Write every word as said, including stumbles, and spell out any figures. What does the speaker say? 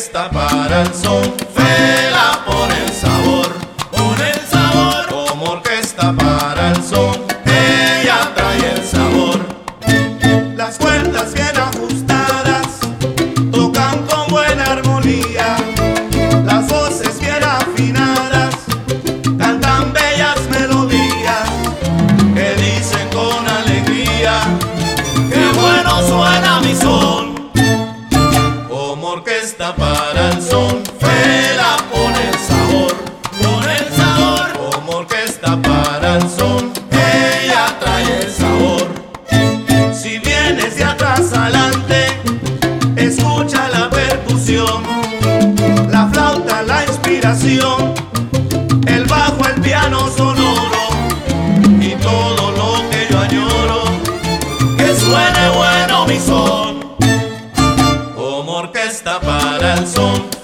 orquesta para el son, Fela pone el sabor, pone el sabor. Como orquesta para el son, ella trae el sabor. Las cuerdas bien ajustadas tocan con buena armonía, las voces bien afinadas cantan bellas melodías que dicen con alegría: qué bueno suena mi son. Como orquesta para el son, Fela pone el sabor, pone el sabor. Como orquesta para el son, ella trae el sabor. Si vienes de atrás adelante, escucha la percusión, la flauta, la inspiración, el bajo, el piano sonoro y todo lo que yo añoro, que suene bueno mi son. Como orquesta para el son,